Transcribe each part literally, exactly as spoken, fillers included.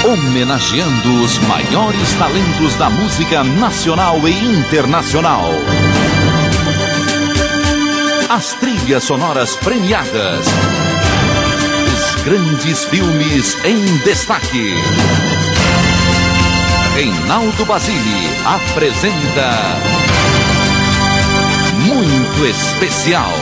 Homenageando os maiores talentos da música nacional e internacional. As trilhas sonoras premiadas. Os grandes filmes em destaque. Reinaldo Basile apresenta Muito Especial.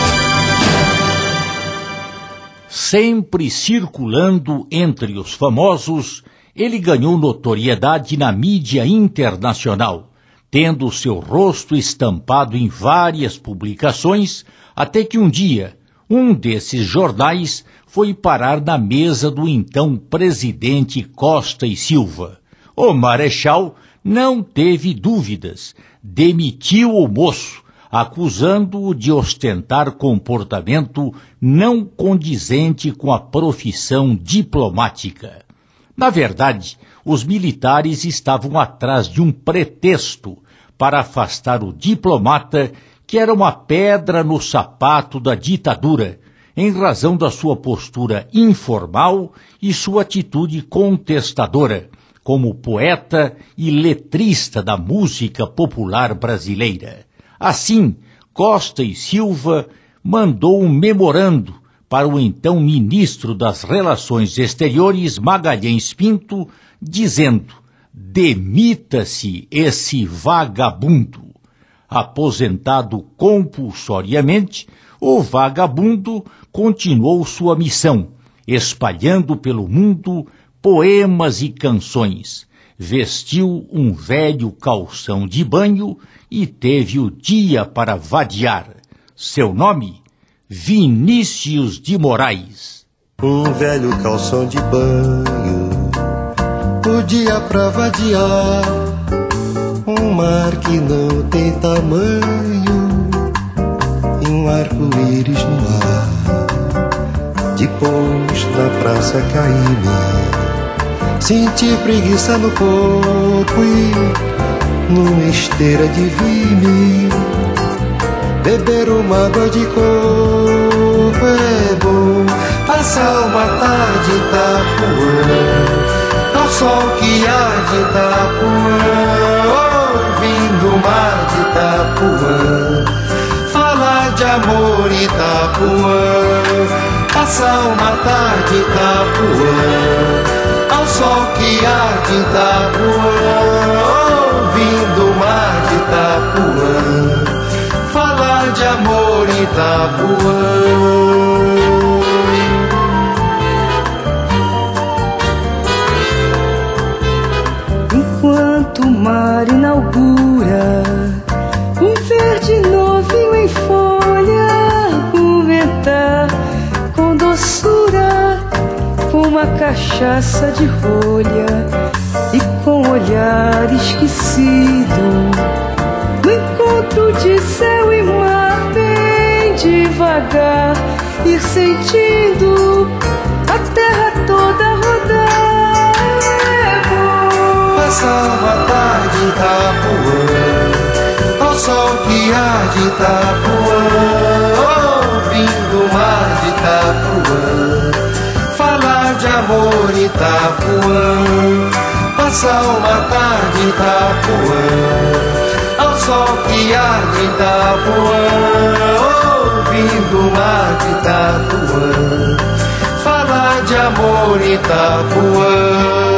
Sempre circulando entre os famosos, ele ganhou notoriedade na mídia internacional, tendo seu rosto estampado em várias publicações, até que um dia, um desses jornais foi parar na mesa do então presidente Costa e Silva. O Marechal não teve dúvidas, demitiu o moço, acusando-o de ostentar comportamento não condizente com a profissão diplomática. Na verdade, os militares estavam atrás de um pretexto para afastar o diplomata, que era uma pedra no sapato da ditadura, em razão da sua postura informal e sua atitude contestadora, como poeta e letrista da música popular brasileira. Assim, Costa e Silva mandou um memorando para o então ministro das Relações Exteriores, Magalhães Pinto, dizendo: demita-se esse vagabundo. Aposentado compulsoriamente, o vagabundo continuou sua missão, espalhando pelo mundo poemas e canções. Vestiu um velho calção de banho e teve o dia para vadiar. Seu nome? Vinícius de Moraes. Um velho calção de banho, o dia pra vadiar, um mar que não tem tamanho e um arco-íris no ar. Depois na praça caí-me, senti preguiça no corpo e numa esteira de vi-me beber uma água de coco. É bom passar uma tarde em Itapuã, ao sol que há de Itapuã, ouvindo o mar de Itapuã, falar de amor em Itapuã. Passar uma tarde em Itapuã, ao sol que há de Itapuã, ouvindo o mar de Itapuã, falar de amor em Itapuã. Enquanto o mar inaugura um verde novinho em folha, um ventar com doçura, com uma cachaça de rolha e com olhar esquecido, no encontro de céu e mar, bem devagar, ir sentindo a terra toda rodar. É bom passar uma tarde em Itapuã, ao sol que há de Itapuã, ouvindo o mar de Itapuã, falar de amor em Itapuã. Passar uma tarde em Itapuã, ao sol que há de Itapuã, ouvindo o mar de Itapuã, falar de amor em Itapuã.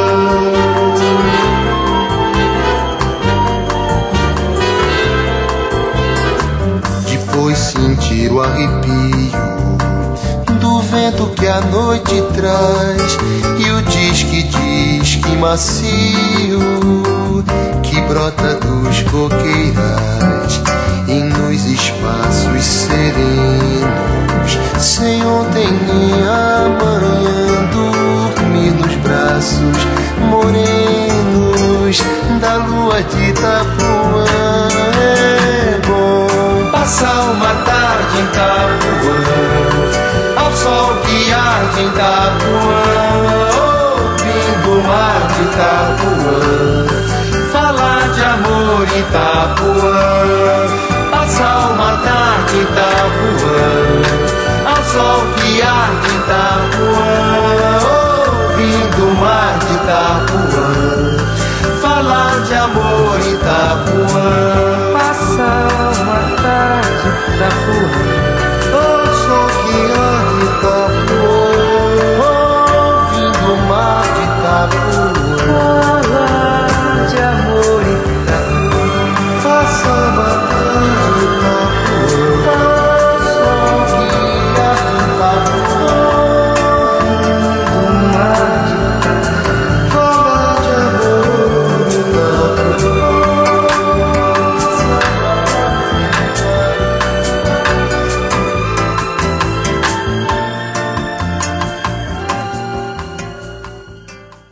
Depois sentir o arrepio do vento que a noite traz e o disque disque macio que brota dos coqueirais e nos espaços serenos, sem ontem nem amanhã, dormir nos braços morenos da lua de Itapuã. É bom passar uma tarde em Itapuã, ao sol que há de Itapuã, ouvindo o mar de Itapuã, falar de amor em Itapuã. Passar uma tarde em Itapuã, ao sol que há de Itapuã, ouvindo o mar de Itapuã,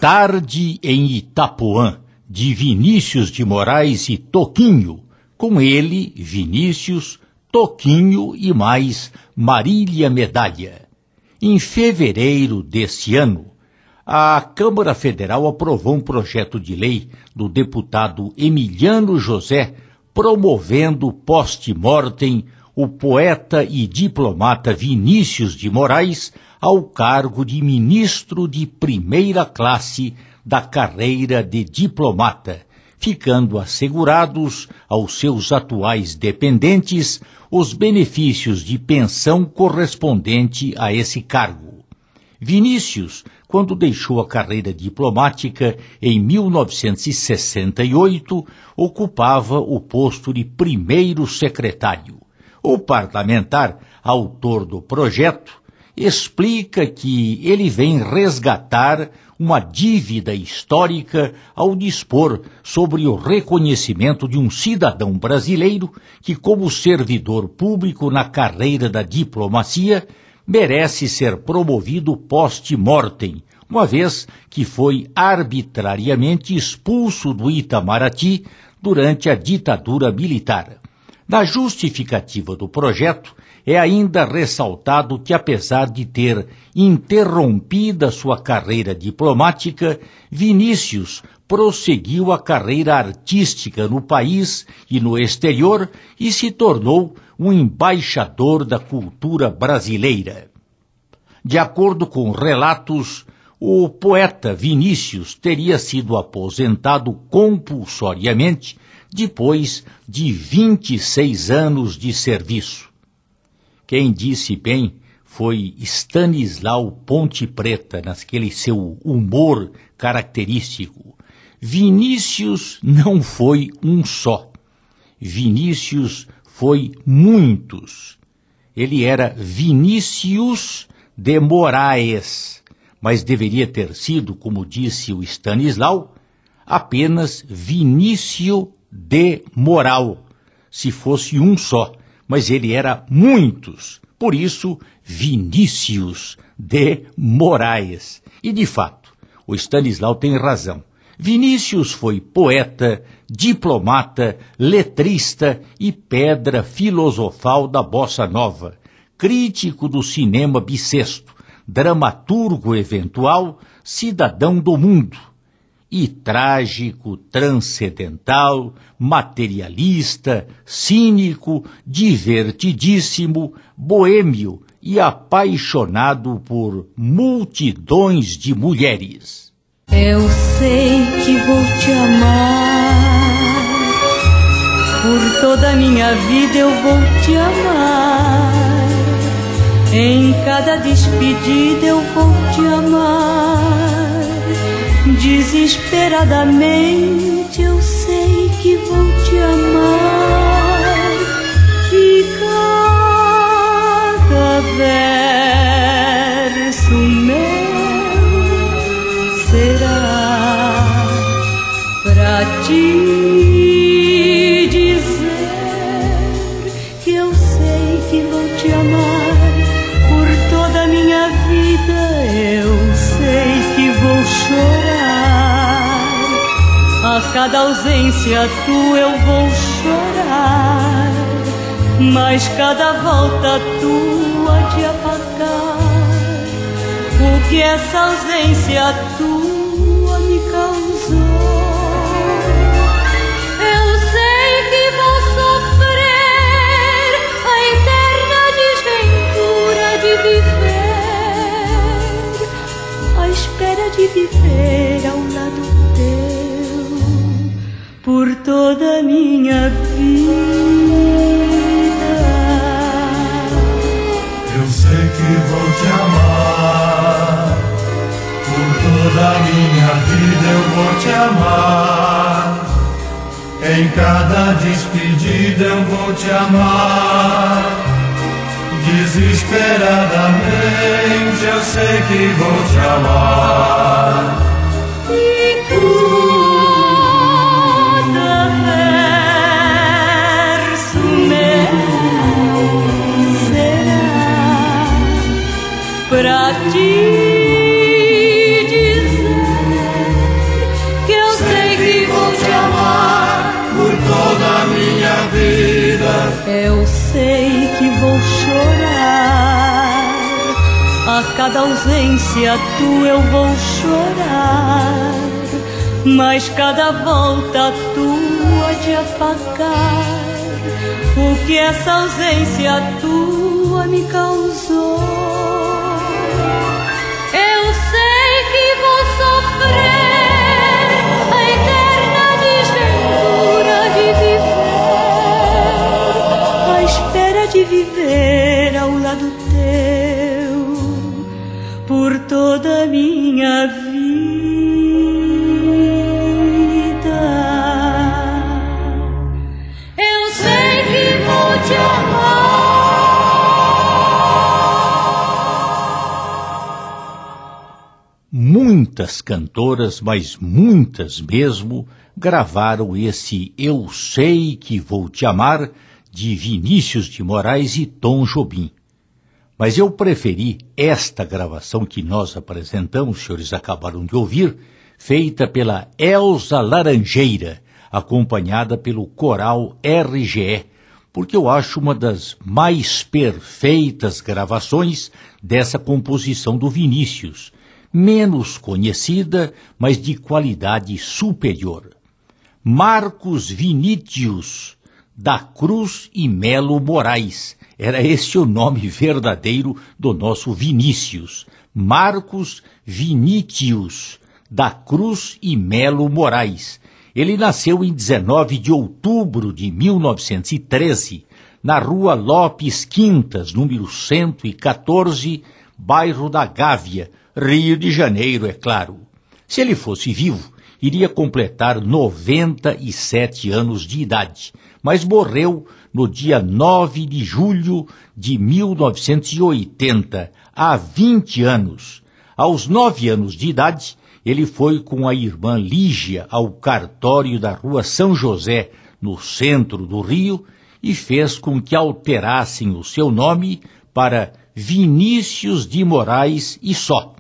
Tarde em Itapuã, de Vinícius de Moraes e Toquinho, com ele, Vinícius, Toquinho e mais Marília Medalha. Em fevereiro deste ano, a Câmara Federal aprovou um projeto de lei do deputado Emiliano José promovendo post-mortem o poeta e diplomata Vinícius de Moraes ao cargo de ministro de primeira classe da carreira de diplomata, ficando assegurados aos seus atuais dependentes os benefícios de pensão correspondente a esse cargo. Vinícius, quando deixou a carreira diplomática em mil novecentos e sessenta e oito, ocupava o posto de primeiro secretário. O parlamentar, autor do projeto, explica que ele vem resgatar uma dívida histórica ao dispor sobre o reconhecimento de um cidadão brasileiro que, como servidor público na carreira da diplomacia, merece ser promovido post-mortem, uma vez que foi arbitrariamente expulso do Itamaraty durante a ditadura militar. Na justificativa do projeto, é ainda ressaltado que, apesar de ter interrompida sua carreira diplomática, Vinícius prosseguiu a carreira artística no país e no exterior e se tornou um embaixador da cultura brasileira. De acordo com relatos, o poeta Vinícius teria sido aposentado compulsoriamente depois de vinte e seis anos de serviço. Quem disse bem foi Stanislau Ponte Preta, naquele seu humor característico. Vinícius não foi um só. Vinícius foi muitos. Ele era Vinícius de Moraes, mas deveria ter sido, como disse o Stanislau, apenas Vinícius de Moral, se fosse um só, mas ele era muitos, por isso Vinícius de Moraes. E de fato, o Stanislau tem razão. Vinícius foi poeta, diplomata, letrista e pedra filosofal da bossa nova, crítico do cinema bissexto, dramaturgo eventual, cidadão do mundo, e trágico, transcendental, materialista, cínico, divertidíssimo, boêmio e apaixonado por multidões de mulheres. Eu sei que vou te amar, por toda a minha vida eu vou te amar, em cada despedida eu vou te amar. Desesperadamente eu sei que vou te amar, e cada verso meu será pra te dizer que eu sei que vou te amar por toda a minha vida. Eu sei que vou chorar, a cada ausência tua eu vou chorar, mas cada volta tua de apagar o que essa ausência tua me causou. Eu sei que vou sofrer a eterna desventura de viver, à espera de viver ao lado teu por toda a minha vida. Eu sei que vou te amar, por toda a minha vida eu vou te amar, em cada despedida eu vou te amar, desesperadamente eu sei que vou te amar. E cada verso meu será pra te dizer cada ausência tua eu vou chorar, mas cada volta tua de afagar o que essa ausência tua me causou. Eu sei que vou sofrer a eterna desventura de viver, à espera de viver ao lado teu por toda a minha vida. Eu sei que vou te amar. Muitas cantoras, mas muitas mesmo, gravaram esse Eu Sei Que Vou Te Amar, de Vinícius de Moraes e Tom Jobim. Mas eu preferi esta gravação que nós apresentamos, os senhores acabaram de ouvir, feita pela Elza Laranjeira, acompanhada pelo coral R G E, porque eu acho uma das mais perfeitas gravações dessa composição do Vinícius, menos conhecida, mas de qualidade superior. Marcos Vinícius da Cruz e Melo Moraes, era esse o nome verdadeiro do nosso Vinícius. Marcos Vinícius da Cruz e Melo Moraes. Ele nasceu em dezenove de outubro de mil novecentos e treze, na rua Lopes Quintas, número cento e quatorze, bairro da Gávea, Rio de Janeiro, é claro. Se ele fosse vivo, iria completar noventa e sete anos de idade, mas morreu no dia nove de julho de mil novecentos e oitenta, há vinte anos. Aos nove anos de idade, ele foi com a irmã Lígia ao cartório da rua São José, no centro do Rio, e fez com que alterassem o seu nome para Vinícius de Moraes e só.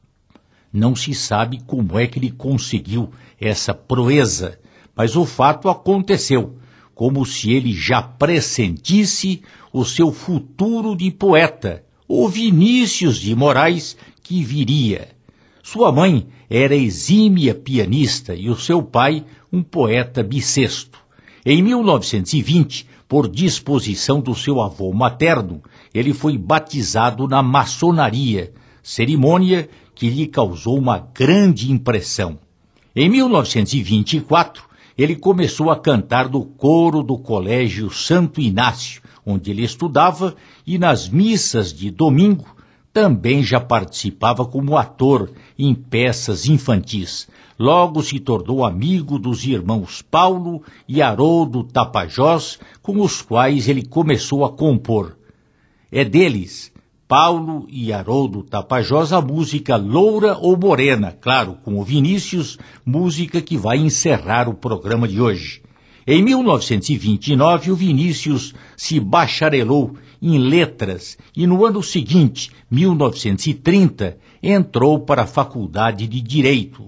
Não se sabe como é que ele conseguiu essa proeza, mas o fato aconteceu, como se ele já pressentisse o seu futuro de poeta, o Vinícius de Moraes, que viria. Sua mãe era exímia pianista e o seu pai um poeta bissexto. Em mil novecentos e vinte, por disposição do seu avô materno, ele foi batizado na maçonaria, cerimônia que lhe causou uma grande impressão. Em mil novecentos e vinte e quatro, ele começou a cantar no coro do Colégio Santo Inácio, onde ele estudava, e nas missas de domingo também já participava como ator em peças infantis. Logo se tornou amigo dos irmãos Paulo e Haroldo Tapajós, com os quais ele começou a compor. É deles, Paulo e Haroldo Tapajós, a música Loura ou Morena, claro, com o Vinícius, música que vai encerrar o programa de hoje. Em mil novecentos e vinte e nove, o Vinícius se bacharelou em letras e no ano seguinte, mil novecentos e trinta, entrou para a Faculdade de Direito.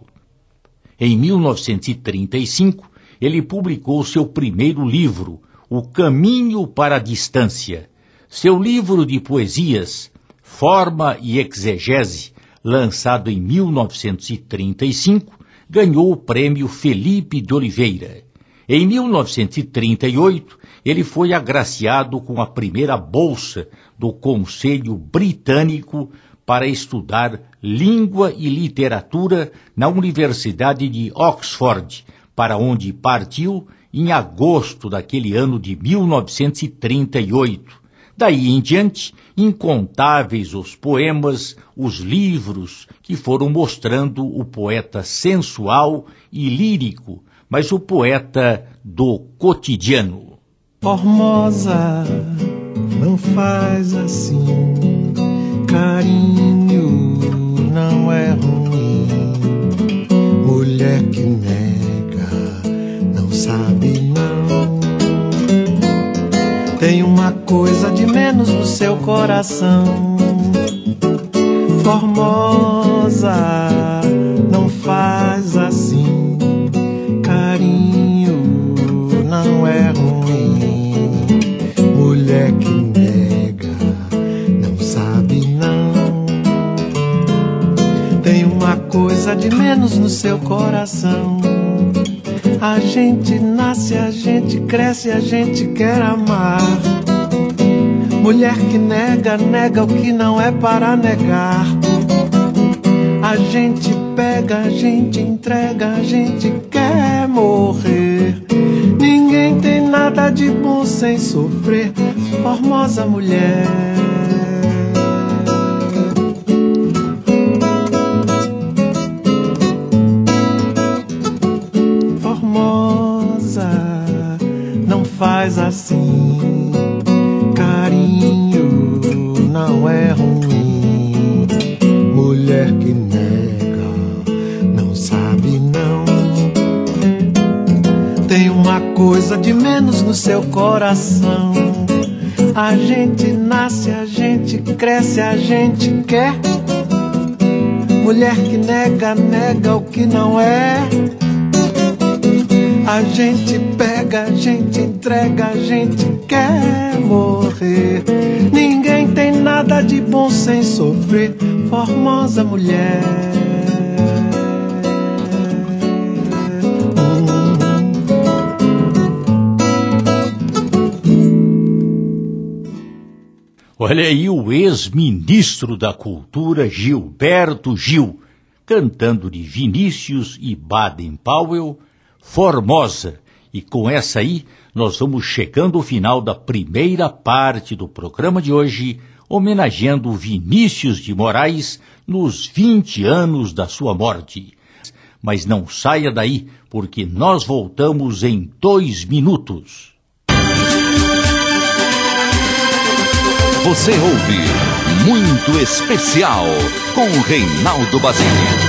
Em mil novecentos e trinta e cinco, ele publicou seu primeiro livro, O Caminho para a Distância. Seu livro de poesias, Forma e Exegese, lançado em mil novecentos e trinta e cinco, ganhou o prêmio Felipe de Oliveira. Em mil novecentos e trinta e oito, ele foi agraciado com a primeira bolsa do Conselho Britânico para estudar língua e literatura na Universidade de Oxford, para onde partiu em agosto daquele ano de mil novecentos e trinta e oito. Daí em diante, incontáveis os poemas, os livros que foram mostrando o poeta sensual e lírico, mas o poeta do cotidiano. Formosa, não faz assim, carinho não é ruim. Mulher que nega, não sabe não. Tem uma coisa de menos no seu coração. Formosa, não faz assim, carinho não é ruim. Mulher que nega, não sabe não. uma coisa de menos no seu coração. A gente nasce, a gente cresce, a gente quer amar. Mulher que nega, nega o que não é para negar. A gente pega, a gente entrega, a gente quer morrer. Ninguém tem nada de bom sem sofrer. Formosa mulher. Formosa, não faz assim. Carinho não é ruim. Mulher que nega, não sabe não. Tem uma coisa de menos no seu coração. A gente nasce, a gente cresce, a gente quer. Mulher que nega, nega o que não é. A gente pega, a gente entrega, a gente quer morrer. Ninguém tem nada de bom sem sofrer. Formosa mulher. Olha aí o ex-ministro da Cultura, Gilberto Gil, cantando de Vinícius e Baden-Powell, Formosa. E com essa aí, nós vamos chegando ao final da primeira parte do programa de hoje, homenageando Vinícius de Moraes nos vinte anos da sua morte. Mas não saia daí, porque nós voltamos em dois minutos. Você ouve Muito Especial com Reinaldo Basile.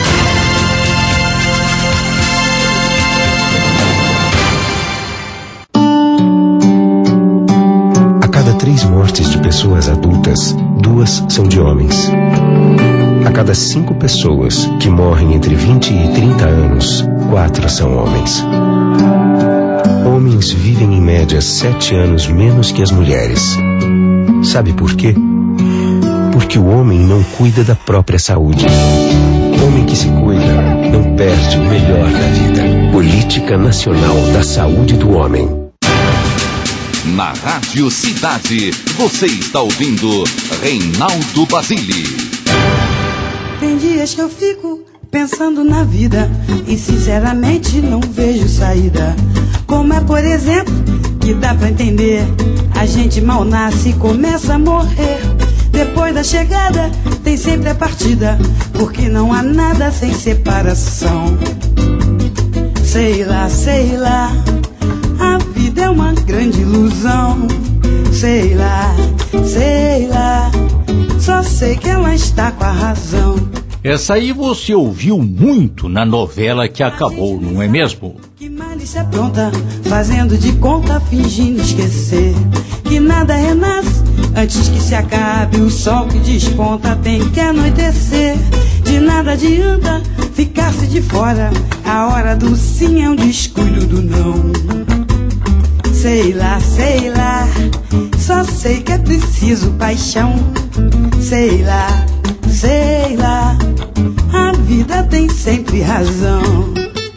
A cada três mortes de pessoas adultas, duas são de homens. A cada cinco pessoas que morrem entre vinte e trinta anos, quatro são homens. Homens vivem em média sete anos menos que as mulheres. Sabe por quê? Porque o homem não cuida da própria saúde. Homem que se cuida não perde o melhor da vida. Política Nacional da Saúde do Homem. Na Rádio Cidade, você está ouvindo Reinaldo Basile. Tem dias que eu fico pensando na vida e sinceramente não vejo saída. Como é, por exemplo, que dá pra entender, a gente mal nasce e começa a morrer. Depois da chegada tem sempre a partida, porque não há nada sem separação. Sei lá, sei lá, a vida é uma grande ilusão. Sei lá, sei lá, só sei que ela está com a razão. Essa aí você ouviu muito na novela que acabou, não é mesmo? Que malícia pronta, fazendo de conta, fingindo esquecer que nada renasce antes que se acabe o sol que desponta. Tem que anoitecer, de nada adianta ficar-se de fora. A hora do sim é um descuido do não. Sei lá, sei lá, só sei que é preciso paixão. Sei lá, sei lá, a vida tem sempre razão.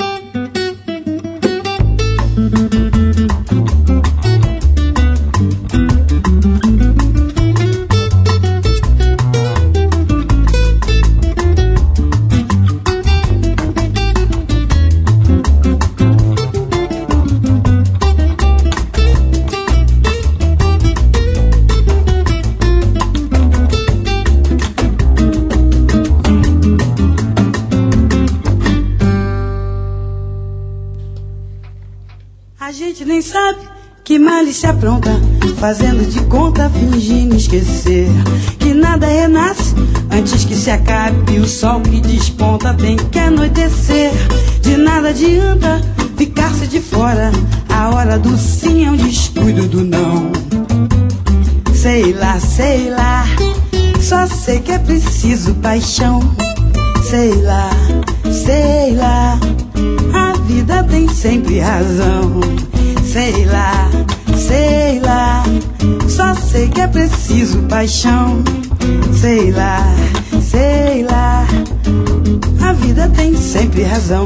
Nem sabe que malícia pronta, fazendo de conta, fingindo esquecer que nada renasce antes que se acabe o sol que desponta. Tem que anoitecer, de nada adianta ficar-se de fora. A hora do sim é um descuido do não. Sei lá, sei lá, só sei que é preciso paixão. Sei lá, sei lá, a vida tem sempre razão. Sei lá, sei lá, só sei que é preciso paixão. Sei lá, sei lá, a vida sempre razão.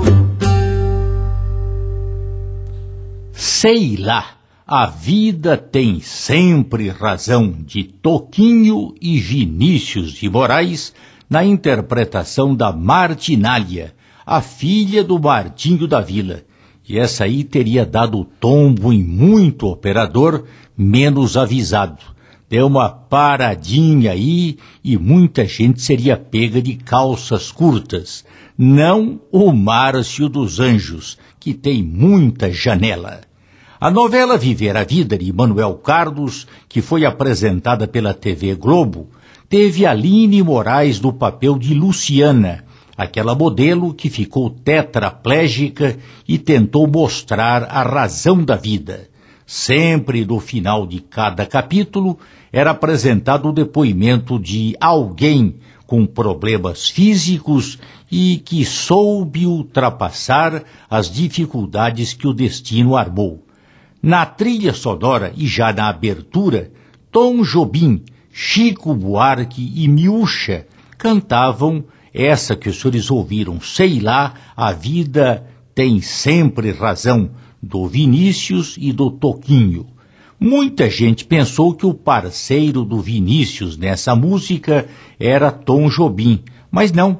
Sei lá, a vida tem sempre razão, de Toquinho e Vinícius de Moraes, na interpretação da Martinália, a filha do Martinho da Vila. E essa aí teria dado tombo em muito operador menos avisado. Deu uma paradinha aí e muita gente seria pega de calças curtas. Não o Márcio dos Anjos, que tem muita janela. A novela Viver a Vida, de Manuel Carlos, que foi apresentada pela T V Globo, teve Aline Moraes no papel de Luciana, aquela modelo que ficou tetraplégica e tentou mostrar a razão da vida. Sempre no final de cada capítulo era apresentado o depoimento de alguém com problemas físicos e que soube ultrapassar as dificuldades que o destino armou. Na trilha sonora e já na abertura, Tom Jobim, Chico Buarque e Miúcha cantavam essa que os senhores ouviram, Sei lá, a vida tem sempre razão, do Vinícius e do Toquinho. Muita gente pensou que o parceiro do Vinícius nessa música era Tom Jobim, mas não,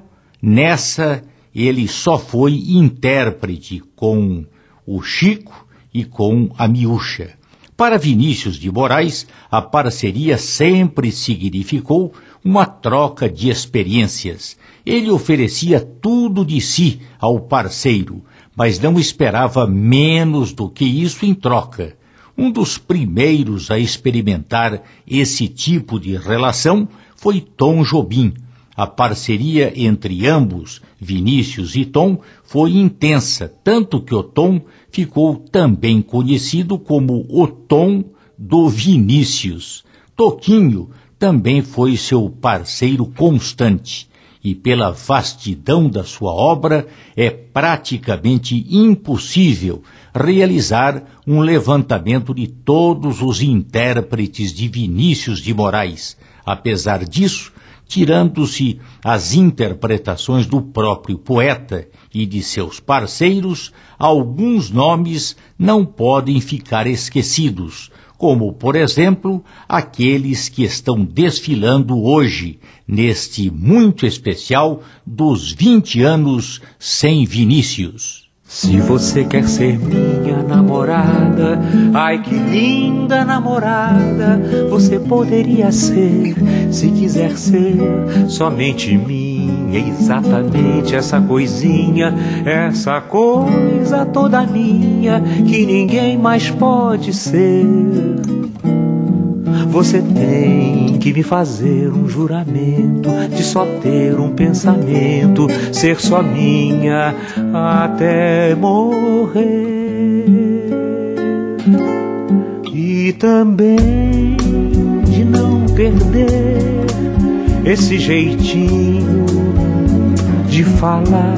nessa ele só foi intérprete com o Chico e com a Miúcha. Para Vinícius de Moraes, a parceria sempre significou uma troca de experiências. Ele oferecia tudo de si ao parceiro, mas não esperava menos do que isso em troca. Um dos primeiros a experimentar esse tipo de relação foi Tom Jobim. A parceria entre ambos, Vinícius e Tom, foi intensa, tanto que o Tom ficou também conhecido como o Tom do Vinícius. Toquinho também foi seu parceiro constante, e pela vastidão da sua obra é praticamente impossível realizar um levantamento de todos os intérpretes de Vinícius de Moraes. Apesar disso, tirando-se as interpretações do próprio poeta e de seus parceiros, alguns nomes não podem ficar esquecidos, como, por exemplo, aqueles que estão desfilando hoje, neste muito especial dos vinte anos sem Vinícius. Se você quer ser minha namorada, ai que linda namorada, você poderia ser, se quiser ser, somente minha, exatamente essa coisinha, essa coisa toda minha, que ninguém mais pode ser. Você tem que me fazer um juramento de só ter um pensamento, ser só minha até morrer. E também de não perder esse jeitinho de falar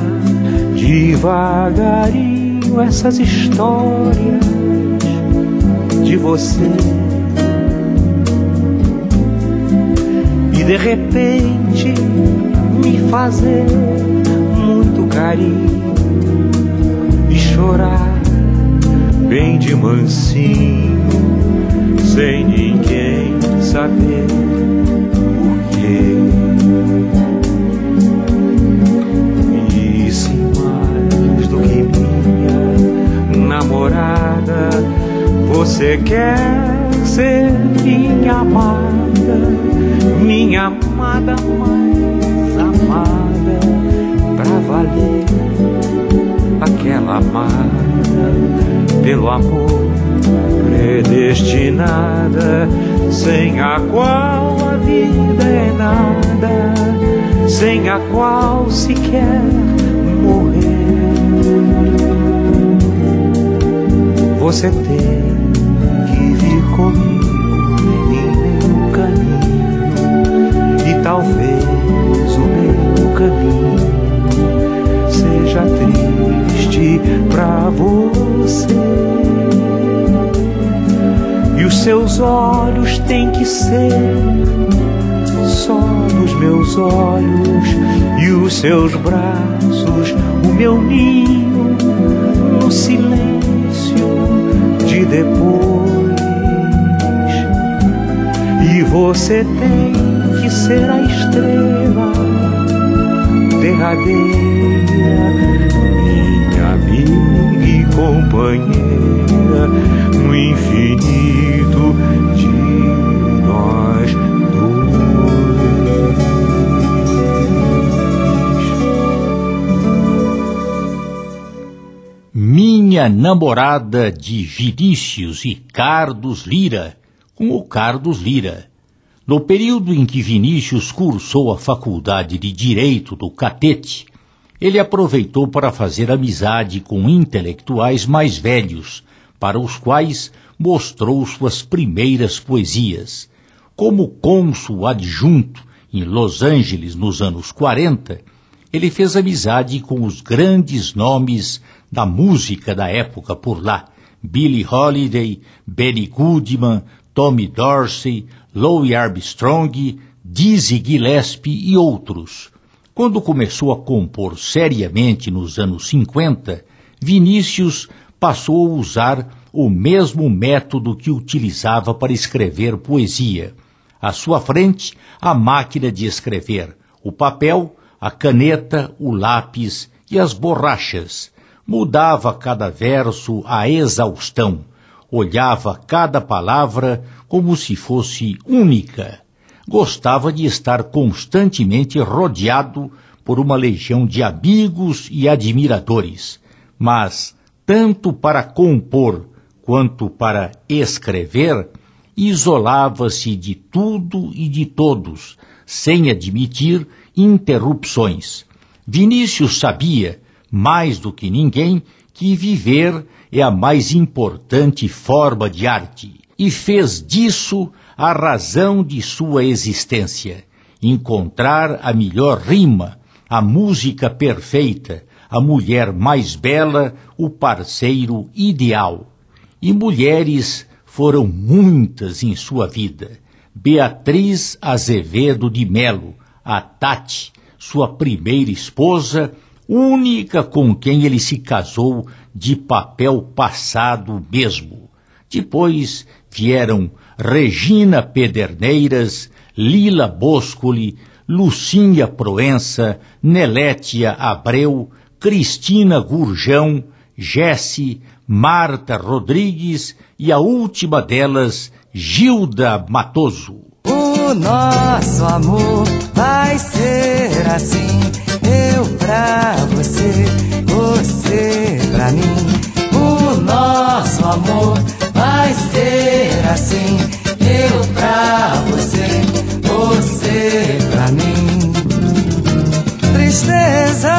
devagarinho essas histórias de você. De repente me fazer muito carinho e chorar bem de mansinho, sem ninguém saber porquê. E se mais do que minha namorada, você quer ser minha amada, minha amada mais amada, pra valer, aquela amada pelo amor predestinada, sem a qual a vida é nada, sem a qual se quer morrer. Você tem que vir comigo em meu caminho, e talvez o meu caminho seja triste pra você. E os seus olhos têm que ser só dos meus olhos, e os seus braços o teu ninho no silêncio de depois. E você tem que ser a estrela derradeira, minha amiga e companheira no infinito de nós dois. Minha Namorada, de Vinícius e Carlos Lira, com o Carlos Lira. No período em que Vinícius cursou a faculdade de Direito do Catete, ele aproveitou para fazer amizade com intelectuais mais velhos, para os quais mostrou suas primeiras poesias. Como cônsul adjunto em Los Angeles nos anos quarenta, ele fez amizade com os grandes nomes da música da época por lá: Billie Holiday, Benny Goodman, Tommy Dorsey, Louis Armstrong, Dizzy Gillespie e outros. Quando começou a compor seriamente nos anos cinquenta, Vinícius passou a usar o mesmo método que utilizava para escrever poesia. À sua frente, a máquina de escrever, o papel, a caneta, o lápis e as borrachas. Mudava cada verso à exaustão. Olhava cada palavra como se fosse única. Gostava de estar constantemente rodeado por uma legião de amigos e admiradores, mas, tanto para compor quanto para escrever, isolava-se de tudo e de todos, sem admitir interrupções. Vinícius sabia, mais do que ninguém, que viver é a mais importante forma de arte, e fez disso a razão de sua existência. Encontrar a melhor rima, a música perfeita, a mulher mais bela, o parceiro ideal. E mulheres foram muitas em sua vida. Beatriz Azevedo de Melo, a Tati, sua primeira esposa, única com quem ele se casou de papel passado mesmo. Depois vieram Regina Pederneiras, Lila Boscoli, Lucinha Proença, Nelétia Abreu, Cristina Gurjão, Jesse, Marta Rodrigues e a última delas, Gilda Matoso. O nosso amor vai ser assim, eu pra você, você pra mim. O nosso amor vai ser assim, eu pra você, você pra mim. Tristeza,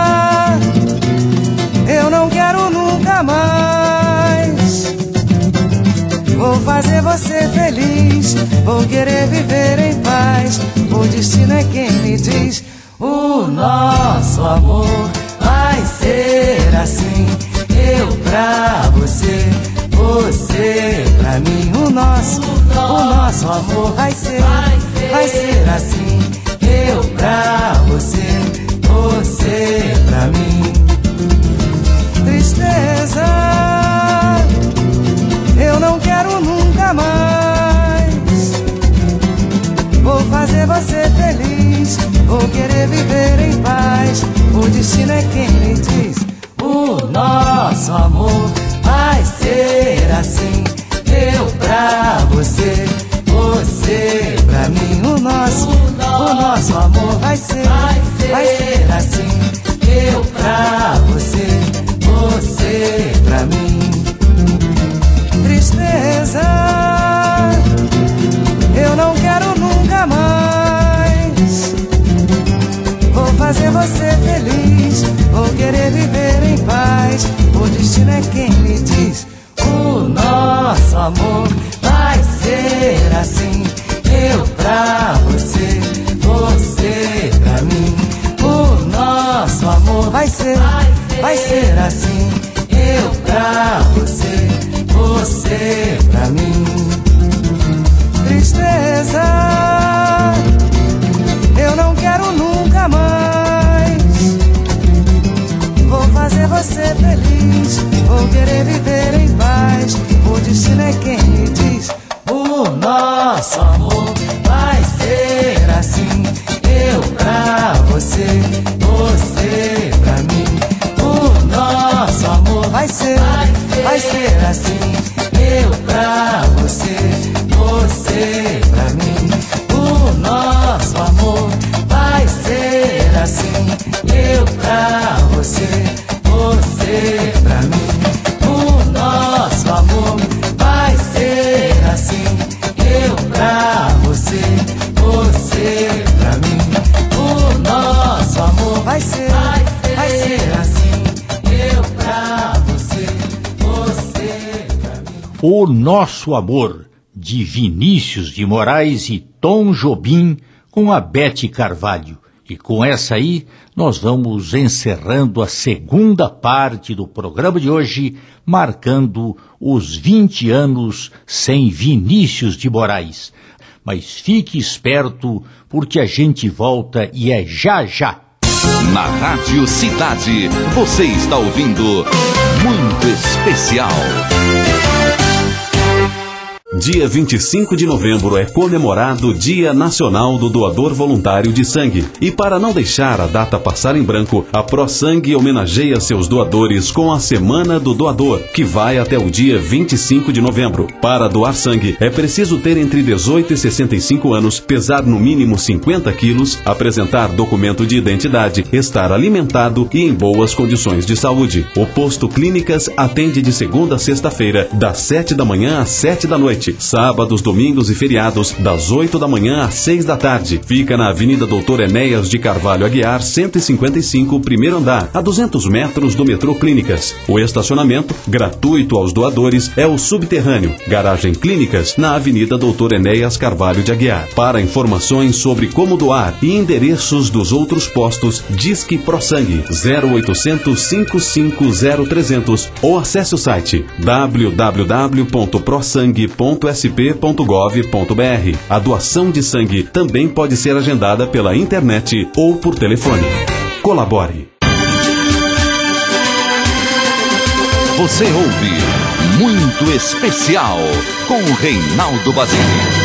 eu não quero nunca mais. Vou fazer você feliz, vou querer viver em paz. O destino é quem me diz. O nosso amor vai ser assim, eu pra você, você pra mim. O nosso, o nosso amor vai ser, vai ser assim, eu pra você, você pra mim. Tristeza, eu não quero nunca mais. Vou fazer você feliz, vou querer viver em paz. O destino é quem me diz. O nosso amor vai ser assim, eu pra você, você pra mim. O nosso, o nosso amor vai ser, vai ser assim, eu pra você, você pra mim. Tristeza, eu não quero nunca mais. Vou fazer você feliz, vou querer viver em paz. O destino é quem me diz. O nosso amor vai ser assim, eu pra você, você pra mim. O nosso amor vai ser, vai ser assim, eu pra você, você pra mim. Tristeza, eu não quero nunca mais. você feliz, vou querer viver em paz. O destino é quem me diz. O nosso amor vai ser assim. Eu pra você, você pra mim. O nosso amor vai ser, vai ser assim. Eu pra você, você pra mim. O nosso amor vai ser assim. Eu pra você, você pra mim. O nosso amor vai ser assim. Eu pra você, você pra mim. O nosso amor vai ser, vai ser assim. Eu pra você, você pra mim. O Nosso Amor, de Vinícius de Moraes e Tom Jobim, com a Bete Carvalho. E com essa aí, nós vamos encerrando a segunda parte do programa de hoje, marcando os vinte anos sem Vinícius de Moraes. Mas fique esperto, porque a gente volta e é já já. Na Rádio Cidade, você está ouvindo Muito Especial. Dia vinte e cinco de novembro é comemorado o Dia Nacional do Doador Voluntário de Sangue. E para não deixar a data passar em branco, a ProSangue homenageia seus doadores com a Semana do Doador, que vai até o dia vinte e cinco de novembro. Para doar sangue, é preciso ter entre dezoito e sessenta e cinco anos, pesar no mínimo cinquenta quilos, apresentar documento de identidade, estar alimentado e em boas condições de saúde. O Posto Clínicas atende de segunda a sexta-feira, das sete da manhã às sete da noite. Sábados, domingos e feriados, das oito da manhã às seis da tarde. Fica na Avenida Doutor Enéas de Carvalho Aguiar, cento e cinquenta e cinco, primeiro andar, a duzentos metros do metrô Clínicas. O estacionamento, gratuito aos doadores, é o subterrâneo. Garagem Clínicas, na Avenida Doutor Enéas Carvalho de Aguiar. Para informações sobre como doar e endereços dos outros postos, Disque ProSangue zero oitocentos, cinco cinco zero, trezentos ou acesse o site w w w ponto prosangue ponto s p ponto gov ponto b r. A doação de sangue também pode ser agendada pela internet ou por telefone. Colabore. Você ouve Muito Especial com o Reinaldo Basile.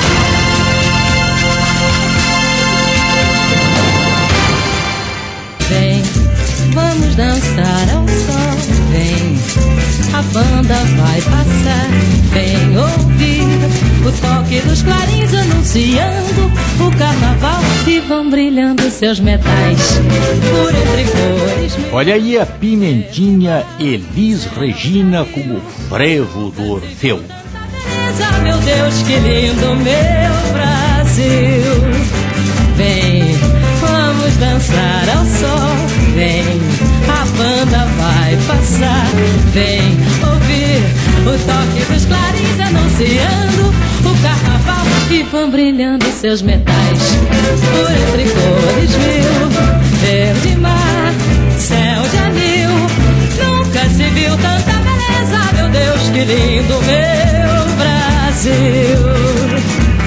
Vem, vamos dançar ao sol, vem, a banda vai passar, vem ouvir o toque dos clarins anunciando o carnaval e vão brilhando seus metais por entre cores. Olha aí a pimentinha Elis Regina com o frevo do Orfeu. Ah, meu Deus, que lindo meu Brasil. Vem, vamos dançar ao sol, vem, a banda vai passar, vem ouvir o toque dos clarins anunciando o carnaval e vão brilhando seus metais por entre cores mil, verde mar, céu de anil. Nunca se viu tanta beleza, meu Deus, que lindo meu Brasil.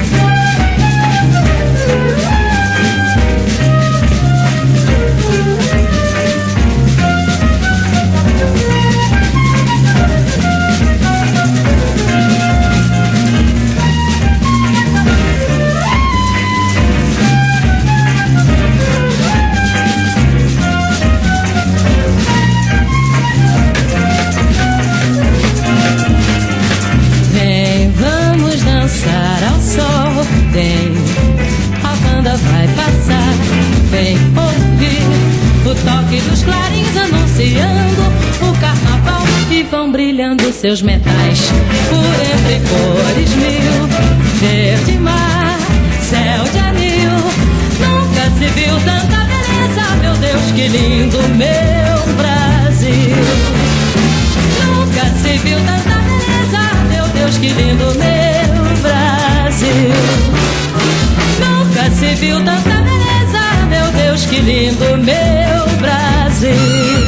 Vem, a banda vai passar, vem ouvir o toque dos clarins anunciando o carnaval e vão brilhando seus metais por entre cores mil, verde mar, céu de anil. Nunca se viu tanta beleza, meu Deus, que lindo meu Brasil. Nunca se viu tanta beleza, meu Deus, que lindo meu Brasil. Nunca se viu tanta beleza, meu Deus, que lindo meu Brasil.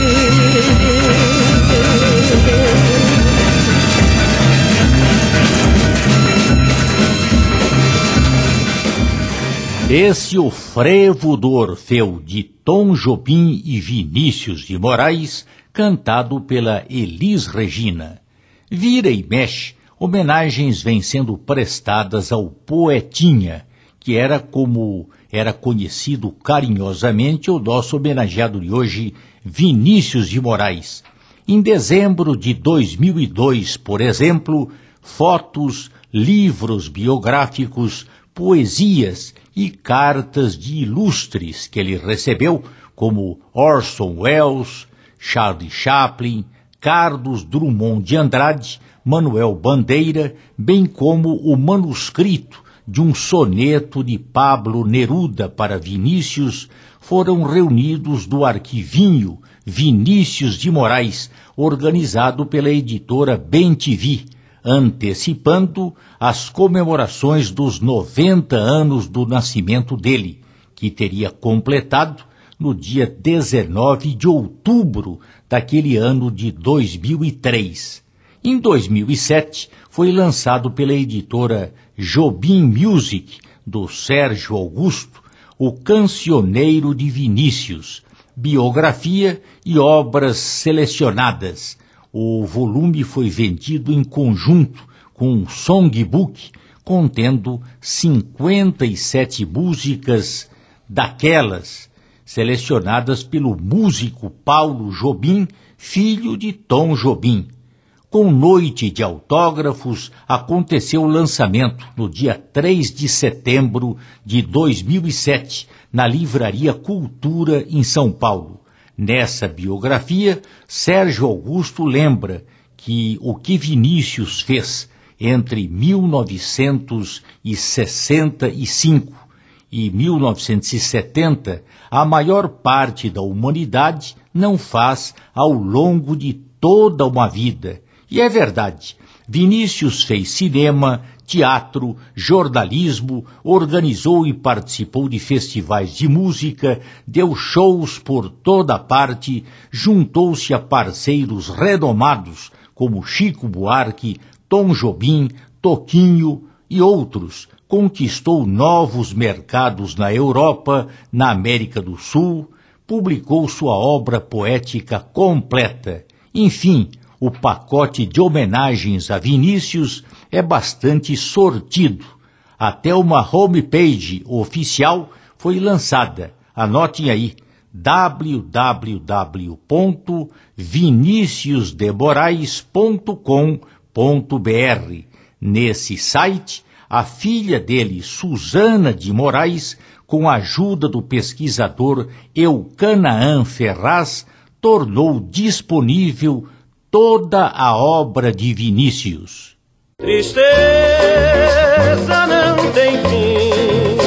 Esse o frevo do Orfeu, de Tom Jobim e Vinícius de Moraes, cantado pela Elis Regina. Vira e mexe, homenagens vêm sendo prestadas ao Poetinha, que era como era conhecido carinhosamente o nosso homenageado de hoje, Vinícius de Moraes. Em dezembro de dois mil e dois, por exemplo, fotos, livros biográficos, poesias e cartas de ilustres que ele recebeu, como Orson Welles, Charlie Chaplin, Carlos Drummond de Andrade, Manuel Bandeira, bem como o manuscrito de um soneto de Pablo Neruda para Vinícius, foram reunidos do arquivinho Vinícius de Moraes, organizado pela editora Bem T V, antecipando as comemorações dos noventa anos do nascimento dele, que teria completado no dia dezenove de outubro daquele ano de dois mil e três. Em dois mil e sete, foi lançado pela editora Jobim Music, do Sérgio Augusto, O Cancioneiro de Vinícius, biografia e obras selecionadas. O volume foi vendido em conjunto com um songbook contendo cinquenta e sete músicas daquelas, selecionadas pelo músico Paulo Jobim, filho de Tom Jobim. Com noite de autógrafos, aconteceu o lançamento no dia três de setembro de dois mil e sete, na Livraria Cultura, em São Paulo. Nessa biografia, Sérgio Augusto lembra que o que Vinícius fez entre mil novecentos e sessenta e cinco e mil novecentos e setenta, a maior parte da humanidade não faz ao longo de toda uma vida. E é verdade, Vinícius fez cinema, teatro, jornalismo, organizou e participou de festivais de música, deu shows por toda parte, juntou-se a parceiros renomados como Chico Buarque, Tom Jobim, Toquinho e outros, conquistou novos mercados na Europa, na América do Sul, publicou sua obra poética completa. Enfim, o pacote de homenagens a Vinícius é bastante sortido. Até uma homepage oficial foi lançada. Anotem aí, w w w ponto vinicius de moraes ponto com ponto b r. Nesse site, a filha dele, Suzana de Moraes, com a ajuda do pesquisador Eucanaã Ferraz, tornou disponível toda a obra de Vinícius. Tristeza não tem fim,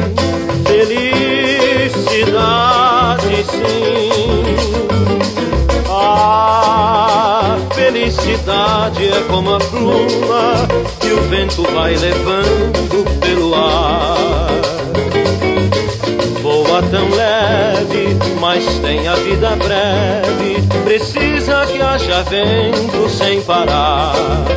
felicidade sim. A felicidade é como a pluma que o vento vai levando pelo ar. Voa tão leve, mas tem a vida breve, precisa que haja vento sem parar.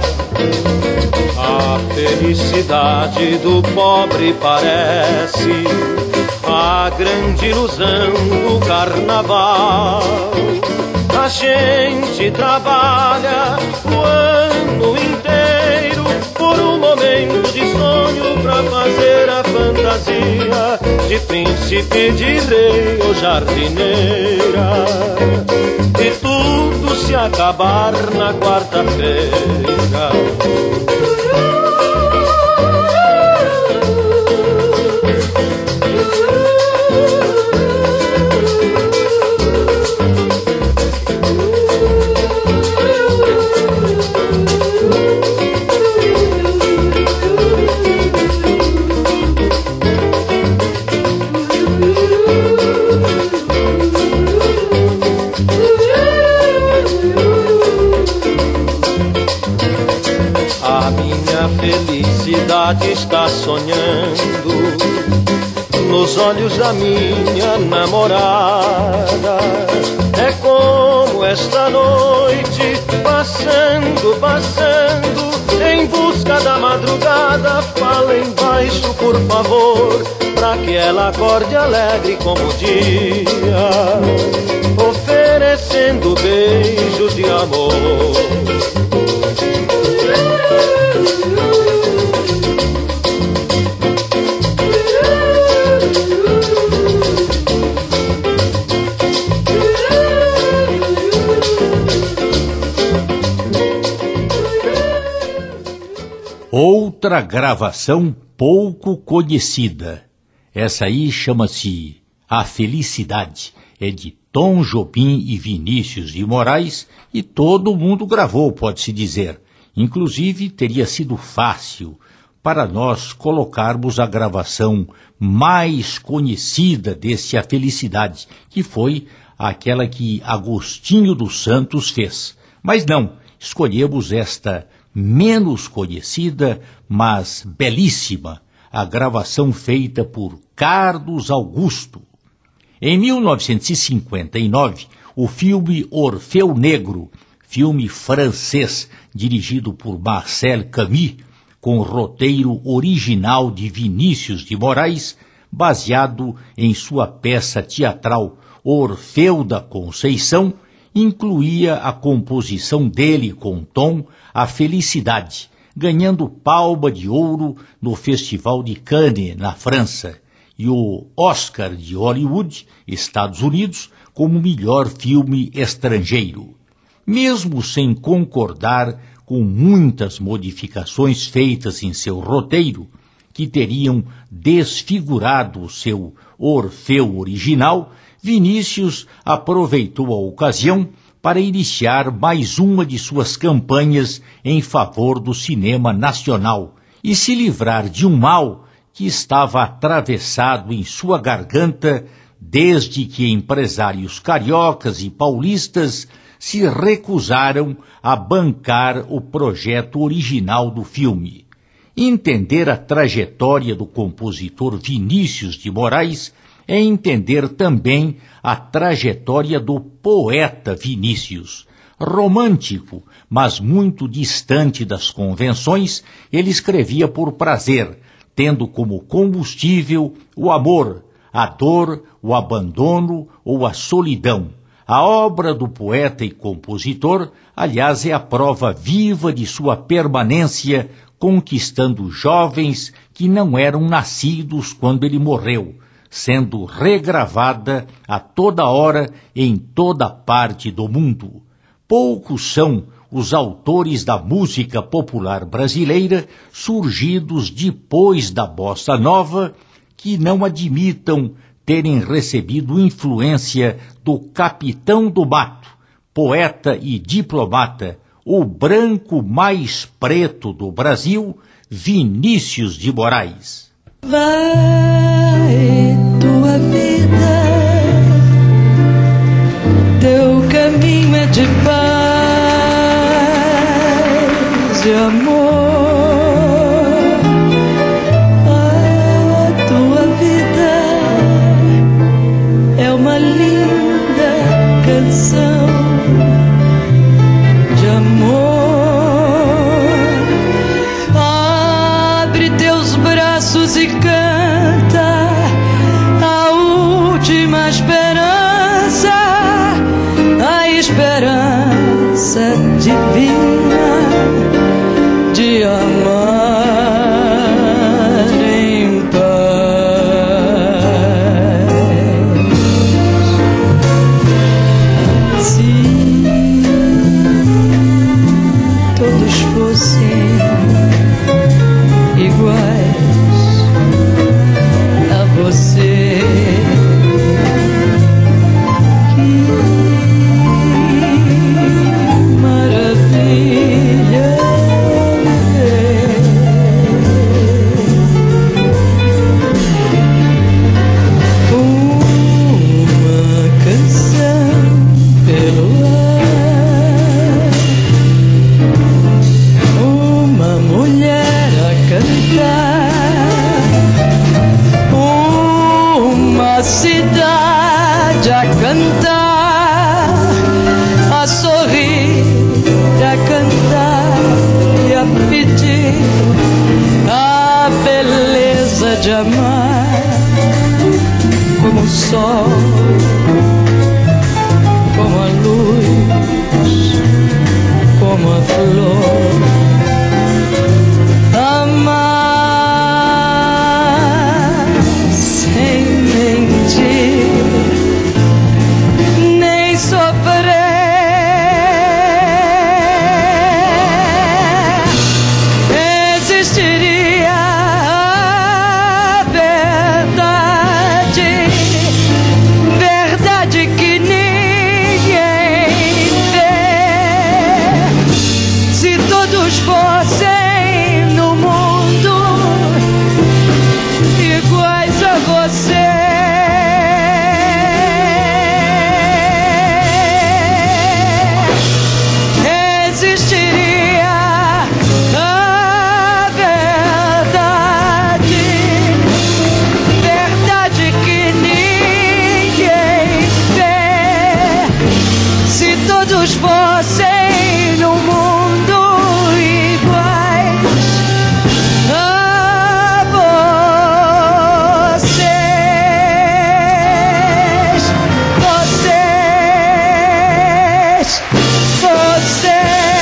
A felicidade do pobre parece a grande ilusão do carnaval. A gente trabalha o ano inteiro por um momento de sonho pra fazer a fantasia de príncipe, de rei ou jardineira. E tudo se acabar na quarta-feira. Felicidade está sonhando nos olhos da minha namorada. É como esta noite, passando, passando, em busca da madrugada. Fala embaixo, por favor, pra que ela acorde alegre como o dia. Oferecer sendo beijo de amor. Outra gravação pouco conhecida. Essa aí chama-se A Felicidade. É de Tom Jobim e Vinícius de Moraes e todo mundo gravou, pode-se dizer. Inclusive, teria sido fácil para nós colocarmos a gravação mais conhecida desse A Felicidade, que foi aquela que Agostinho dos Santos fez. Mas não, escolhemos esta menos conhecida, mas belíssima, a gravação feita por Carlos Augusto. Em mil novecentos e cinquenta e nove, o filme Orfeu Negro, filme francês dirigido por Marcel Camus, com roteiro original de Vinícius de Moraes, baseado em sua peça teatral Orfeu da Conceição, incluía a composição dele com Tom, A Felicidade, ganhando palma de ouro no Festival de Cannes, na França, e o Oscar de Hollywood, Estados Unidos, como melhor filme estrangeiro. Mesmo sem concordar com muitas modificações feitas em seu roteiro, que teriam desfigurado o seu Orfeu original, Vinícius aproveitou a ocasião para iniciar mais uma de suas campanhas em favor do cinema nacional e se livrar de um mal que estava atravessado em sua garganta desde que empresários cariocas e paulistas se recusaram a bancar o projeto original do filme. Entender a trajetória do compositor Vinícius de Moraes é entender também a trajetória do poeta Vinícius. Romântico, mas muito distante das convenções, ele escrevia por prazer, tendo como combustível o amor, a dor, o abandono ou a solidão. A obra do poeta e compositor, aliás, é a prova viva de sua permanência, conquistando jovens que não eram nascidos quando ele morreu, sendo regravada a toda hora em toda parte do mundo. Poucos são os autores da música popular brasileira surgidos depois da bossa nova que não admitam terem recebido influência do capitão do mato, poeta e diplomata, o branco mais preto do Brasil, Vinícius de Moraes. Vai tua vida, teu caminho é de paz e amor. A tua vida é uma linda canção de amor. Abre teus braços e canta a última esperança, a esperança divina de amar em paz. Se todos fossem iguais a você, que maravilha é uma canção pelo ar, uma mulher a cantar fossem no mundo iguais a você, existiria a verdade, verdade que ninguém vê. Se todos fossem no mundo iguais a vocês, vocês, vocês.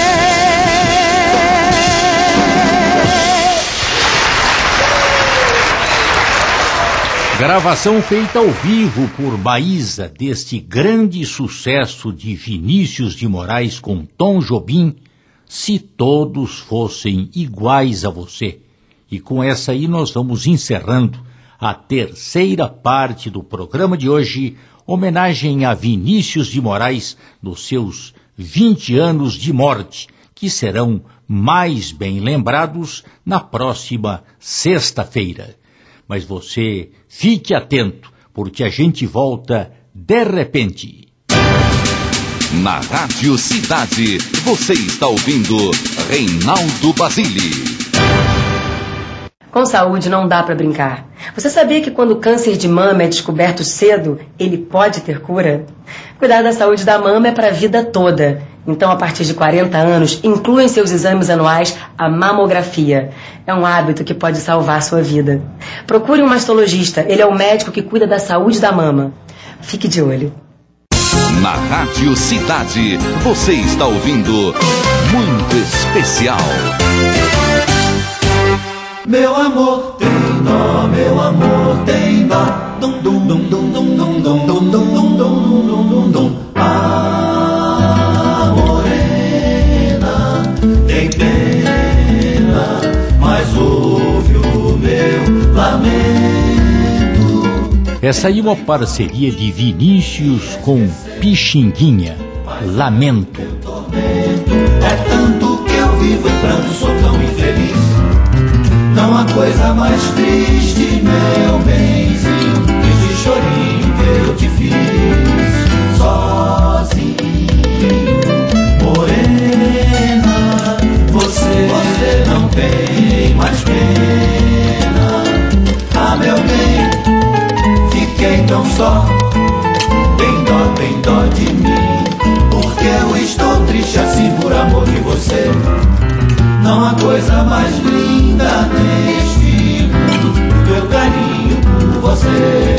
Gravação feita ao vivo por Maísa deste grande sucesso de Vinícius de Moraes com Tom Jobim, Se Todos Fossem Iguais a Você. E com essa aí nós vamos encerrando a terceira parte do programa de hoje, homenagem a Vinícius de Moraes nos seus vinte anos de morte, que serão mais bem lembrados na próxima sexta-feira. Mas você fique atento, porque a gente volta de repente. Na Rádio Cidade, você está ouvindo Reinaldo Basile. Com saúde não dá para brincar. Você sabia que quando o câncer de mama é descoberto cedo, ele pode ter cura? Cuidar da saúde da mama é para a vida toda. Então, a partir de quarenta anos, inclua em seus exames anuais a mamografia. É um hábito que pode salvar sua vida. Procure um mastologista, ele é o médico que cuida da saúde da mama. Fique de olho. Na Rádio Cidade, você está ouvindo Muito Especial. Meu amor tem dó, meu amor tem dó. Dum dum dum dum dum dum dum dum dum dum dum dum dum. Ah, morena, tem pena, mas ouve o meu lamento. Essa aí é uma parceria de Vinícius com Pixinguinha, Lamento. É tanto que eu vivo em pranto, sou tão infeliz. Não há coisa mais triste, meu benzinho, que esse chorinho que eu te fiz sozinho. Morena, você, você não tem mais pena. Ah, meu bem, fiquei tão só. Tem dó, tem dó de mim, porque eu estou triste assim por amor de você. Não há coisa mais linda neste mundo do meu carinho por você.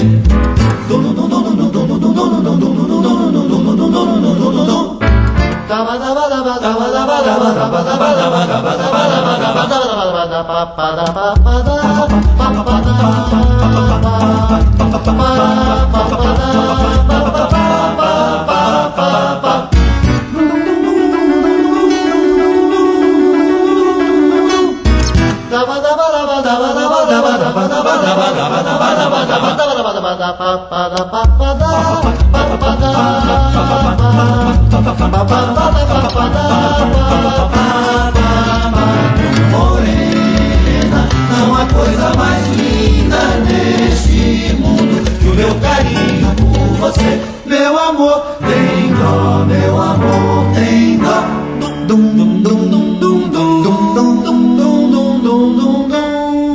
Morena, não há coisa mais linda neste mundo que o meu carinho por você. Meu amor tem dó, meu amor tem dó. Dum dum dum dum dum dum dum dum dum dum dum dum dum dum.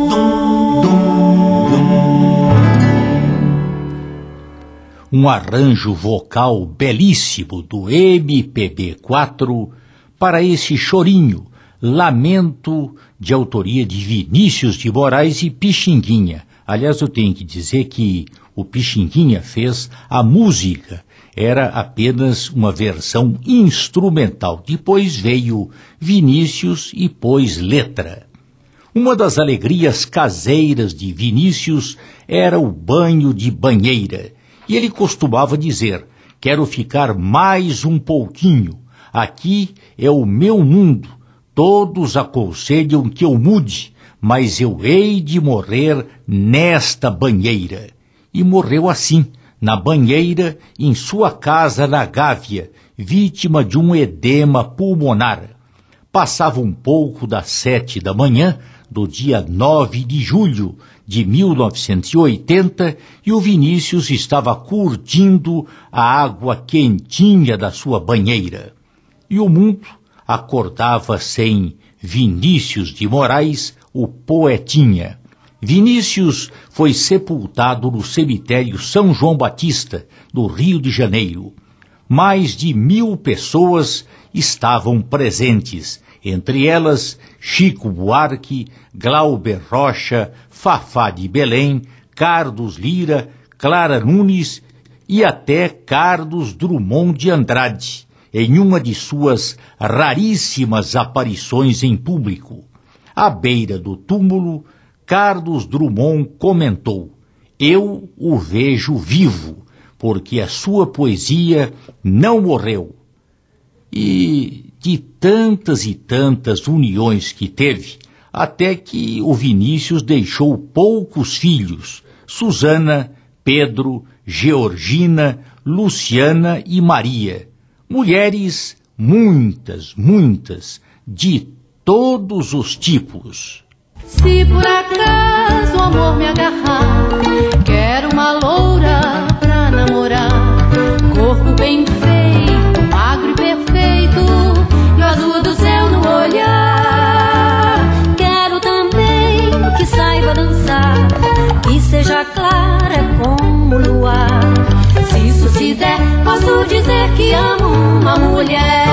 Um arranjo vocal belíssimo do M P B quatro para esse chorinho, Lamento, de autoria de Vinícius de Moraes e Pixinguinha. Aliás, eu tenho que dizer que o Pixinguinha fez a música, era apenas uma versão instrumental. Depois veio Vinícius e pôs letra. Uma das alegrias caseiras de Vinícius era o banho de banheira. E ele costumava dizer, quero ficar mais um pouquinho, aqui é o meu mundo, todos aconselham que eu mude, mas eu hei de morrer nesta banheira. E morreu assim, na banheira, em sua casa na Gávea, vítima de um edema pulmonar. Passava um pouco das sete da manhã do dia nove de julho de mil novecentos e oitenta e o Vinícius estava curtindo a água quentinha da sua banheira. E o mundo acordava sem Vinícius de Moraes, o poetinha. Vinícius foi sepultado no cemitério São João Batista, do Rio de Janeiro. Mais de mil pessoas estavam presentes, entre elas Chico Buarque, Glauber Rocha, Fafá de Belém, Carlos Lira, Clara Nunes e até Carlos Drummond de Andrade, em uma de suas raríssimas aparições em público. À beira do túmulo, Carlos Drummond comentou: "Eu o vejo vivo, porque a sua poesia não morreu." E de tantas e tantas uniões que teve, até que o Vinícius deixou poucos filhos: Susana, Pedro, Georgina, Luciana e Maria. Mulheres muitas, muitas, de todos os tipos. Se por acaso o amor me agarrar, quero uma loura pra namorar, corpo bem feito, magro e perfeito, e o azul do céu no olhar. Quero também que saiba dançar, que seja clara como o luar. Se isso se der, posso dizer que amo uma mulher.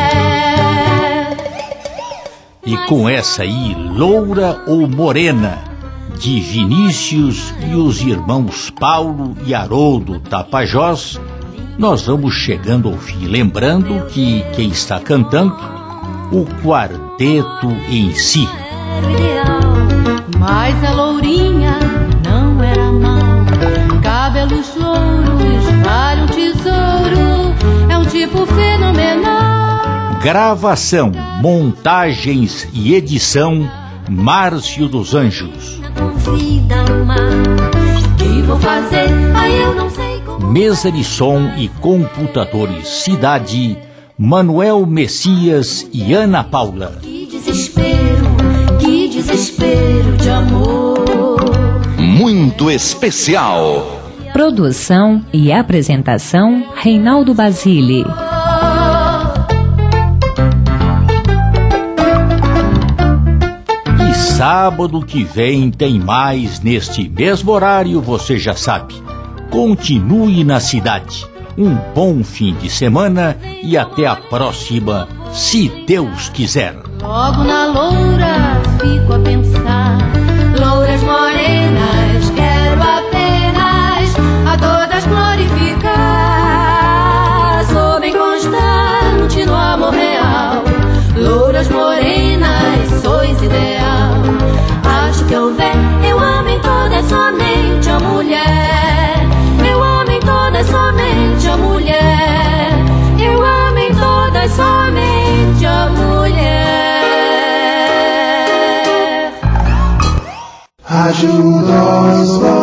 E com essa aí, Loura ou Morena, de Vinícius e os irmãos Paulo e Haroldo Tapajós, nós vamos chegando ao fim. Lembrando que quem está cantando, o quarteto em si. Mas a lourinha não era mal, cabelos louros, vale um tesouro, é um tipo fenomenal. Gravação, montagens e edição, Márcio dos Anjos. Mesa de som e computadores, Cidade, Manuel Messias e Ana Paula. Que desespero, que desespero de amor. Muito especial. Produção e apresentação, Reinaldo Basile. Sábado que vem tem mais neste mesmo horário, você já sabe. Continue na cidade. Um bom fim de semana e até a próxima, se Deus quiser. Logo na loura fico a pensar, louras morenas quero apenas a todas glorificar. Sou bem constante no amor real, louras morenas sois ideal. Acho que houver, eu amo em toda somente a mulher. Eu amo em toda somente a mulher. Eu amo em toda somente a mulher. Ajuda os